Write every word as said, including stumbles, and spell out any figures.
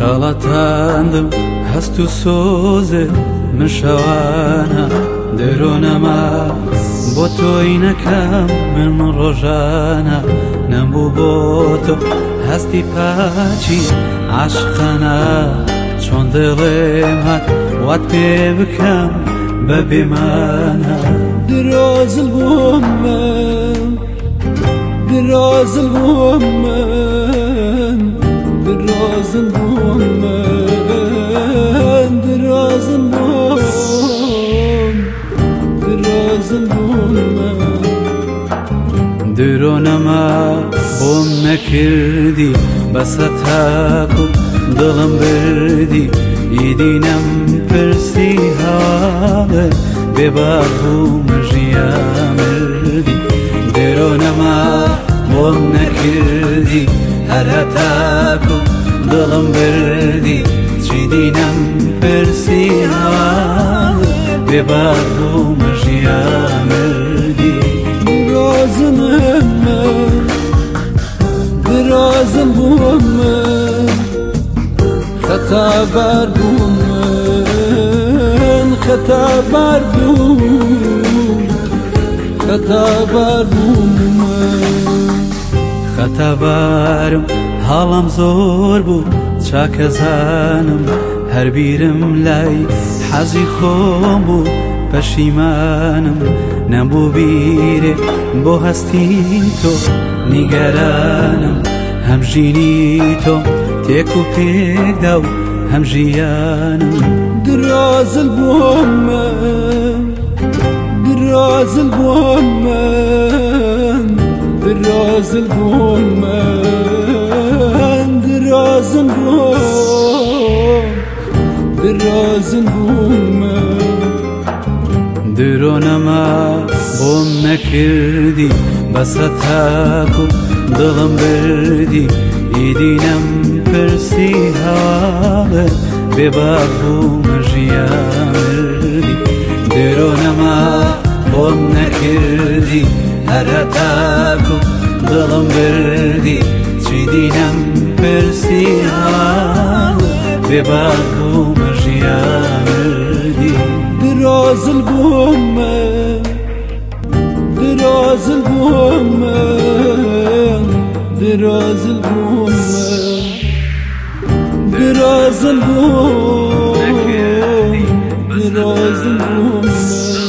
خەڵەتاندم هەست و سۆزێ من شەوانە دەرۆنەما بۆ تۆی نەکەم من ڕۆژانە نەبوو بۆ تۆ هەستی پاچی عاشقانە چۆن دڵێم هات وات پێ بکەم بە بێمانە درۆزل بووم من درۆزل بووم من درۆزل بووم من درۆزل بووم درۆزل بووم من درۆنەما بۆم نەکردی بەسە تاکو دڵم بردی ئیدی نەمپرسی هەواڵێ بێبار بوومە ژیا مردی درۆنەما بۆم نەکردی هەر هەتاکو دڵم بردی چیدی نەمپرسی هەواڵێ بێبار بوومە ژیا مردی درۆزم من درۆزم بووم من خەتابار بووم من خەتابار بووم خەتابار بووم من خەتابارم هاڵم زۆر بوو چاکەزانم هەر بیرم لای حەزی خۆم بوو پەشیمانم نەبوو بیرێ بۆ هەستی تۆ نیگەرانم هەم ژینی تۆ تێک و پێکدا و هەم ژیانم درۆزل بووم من درۆزل بووم من درۆزل بووم من درۆزل بووم درۆزل بووم من درۆنەما بۆم نەکردی بەسە تاکو دڵم بردی ئیدی نەمپرسی هەواڵێ بێبار بوومە ژیا مردی درۆنەما بۆم نەکردی هەر هەتاکو دڵم بردی چیدی نەمپرسی هەواڵێ بێبار بوومە ژیا مردی درۆزل بووم من درۆزل بووم من درۆزل بووم من درۆزل بووم درۆزل بووم من